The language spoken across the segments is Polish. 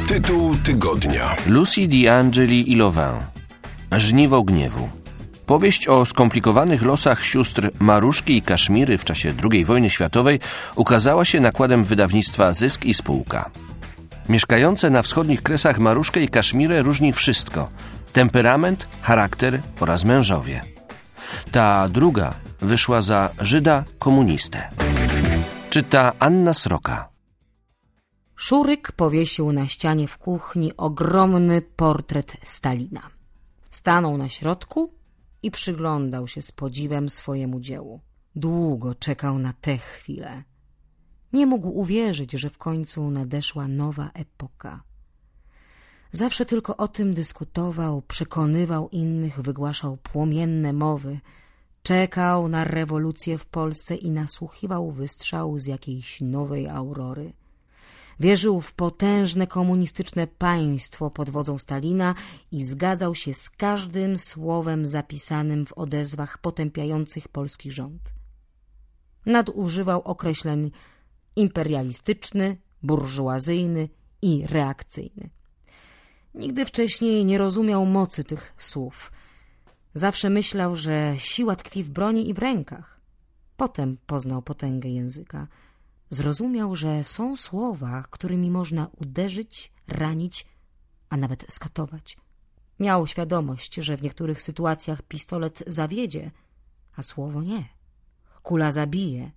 Tytuł tygodnia. Lucy D'Angeli i Louvain. Żniwo gniewu. Powieść o skomplikowanych losach sióstr Maruszki i Kaszmiry w czasie II wojny światowej ukazała się nakładem wydawnictwa Zysk i Spółka. Mieszkające na wschodnich Kresach Maruszkę i Kaszmirę różni wszystko: temperament, charakter oraz mężowie. Ta druga wyszła za Żyda komunistę. Czyta Anna Sroka. Szuryk powiesił na ścianie w kuchni ogromny portret Stalina. Stanął na środku i przyglądał się z podziwem swojemu dziełu. Długo czekał na tę chwilę. Nie mógł uwierzyć, że w końcu nadeszła nowa epoka. Zawsze tylko o tym dyskutował, przekonywał innych, wygłaszał płomienne mowy. Czekał na rewolucję w Polsce i nasłuchiwał wystrzału z jakiejś nowej aurory. Wierzył w potężne komunistyczne państwo pod wodzą Stalina i zgadzał się z każdym słowem zapisanym w odezwach potępiających polski rząd. Nadużywał określeń imperialistyczny, burżuazyjny i reakcyjny. Nigdy wcześniej nie rozumiał mocy tych słów. Zawsze myślał, że siła tkwi w broni i w rękach. Potem poznał potęgę języka. Zrozumiał, że są słowa, którymi można uderzyć, ranić, a nawet skatować. Miał świadomość, że w niektórych sytuacjach pistolet zawiedzie, a słowo nie. Kula zabije,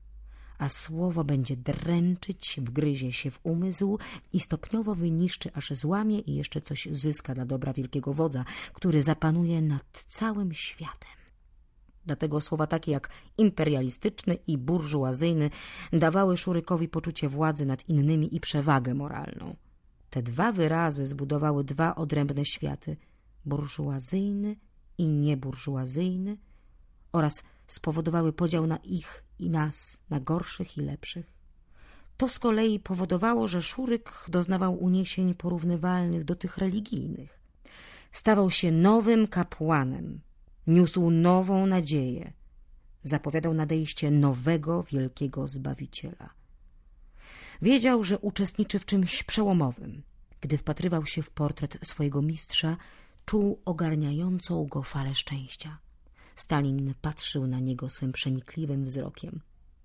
a słowo będzie dręczyć, wgryzie się w umysł i stopniowo wyniszczy, aż złamie i jeszcze coś zyska dla dobra wielkiego wodza, który zapanuje nad całym światem. Dlatego słowa takie jak imperialistyczny i burżuazyjny dawały Szurykowi poczucie władzy nad innymi i przewagę moralną. Te dwa wyrazy zbudowały dwa odrębne światy, burżuazyjny i nieburżuazyjny, oraz spowodowały podział na ich i nas, na gorszych i lepszych. To z kolei powodowało, że Szuryk doznawał uniesień porównywalnych do tych religijnych. Stawał się nowym kapłanem, niósł nową nadzieję, zapowiadał nadejście nowego, wielkiego Zbawiciela. Wiedział, że uczestniczy w czymś przełomowym. Gdy wpatrywał się w portret swojego mistrza, czuł ogarniającą go falę szczęścia. Stalin patrzył na niego swym przenikliwym wzrokiem.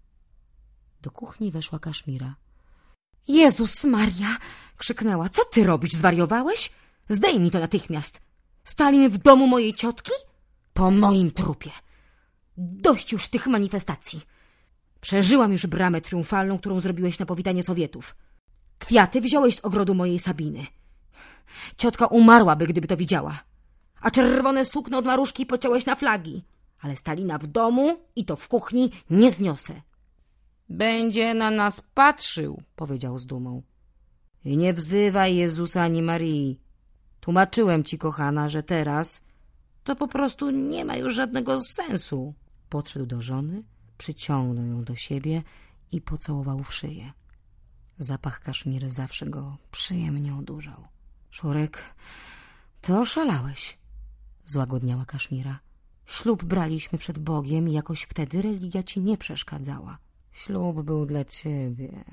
Do kuchni weszła Kaszmira. — Jezus Maria! — krzyknęła. — Co ty robisz? Zwariowałeś? Zdejmij to natychmiast! Stalin w domu mojej ciotki? Po moim trupie! Dość już tych manifestacji! Przeżyłam już bramę triumfalną, którą zrobiłeś na powitanie Sowietów. Kwiaty wziąłeś z ogrodu mojej Sabiny. Ciotka umarłaby, gdyby to widziała. A czerwone sukno od Maruszki pociąłeś na flagi. Ale Stalina w domu i to w kuchni nie zniosę. Będzie na nas patrzył, powiedział z dumą. I nie wzywaj Jezusa ani Marii. Tłumaczyłem ci, kochana, że teraz to po prostu nie ma już żadnego sensu. Podszedł do żony, przyciągnął ją do siebie i pocałował w szyję. Zapach Kaszmiry zawsze go przyjemnie odurzał. Szurek, ty oszalałeś, złagodniała Kaszmira. Ślub braliśmy przed Bogiem i jakoś wtedy religia ci nie przeszkadzała. Ślub był dla ciebie.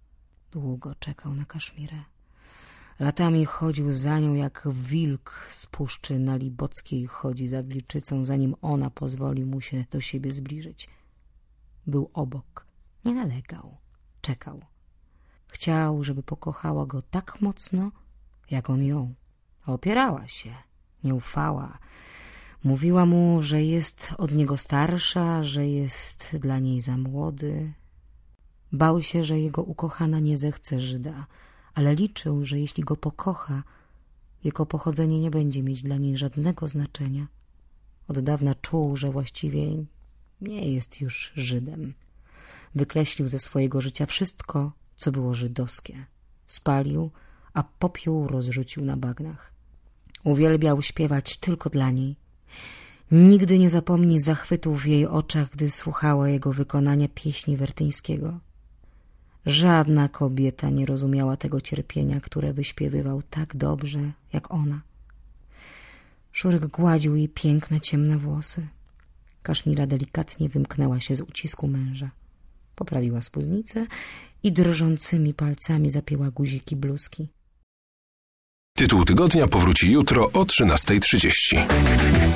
Długo czekał na Kaszmirę. Latami chodził za nią jak wilk z puszczy Nalibockiej chodzi za wilczycą, zanim ona pozwoli mu się do siebie zbliżyć. Był obok, nie nalegał, czekał. Chciał, żeby pokochała go tak mocno, jak on ją. Opierała się, nie ufała. Mówiła mu, że jest od niego starsza, że jest dla niej za młody. Bał się, że jego ukochana nie zechce Żyda, ale liczył, że jeśli go pokocha, jego pochodzenie nie będzie mieć dla niej żadnego znaczenia. Od dawna czuł, że właściwie nie jest już Żydem. Wykreślił ze swojego życia wszystko, co było żydowskie. Spalił, a popiół rozrzucił na bagnach. Uwielbiał śpiewać tylko dla niej. Nigdy nie zapomni zachwytu w jej oczach, gdy słuchała jego wykonania pieśni Wertyńskiego. Żadna kobieta nie rozumiała tego cierpienia, które wyśpiewywał tak dobrze, jak ona. Szuryk gładził jej piękne, ciemne włosy. Kaszmira delikatnie wymknęła się z ucisku męża. Poprawiła spódnicę i drżącymi palcami zapięła guziki bluzki. Tytuł tygodnia powróci jutro o 13:30.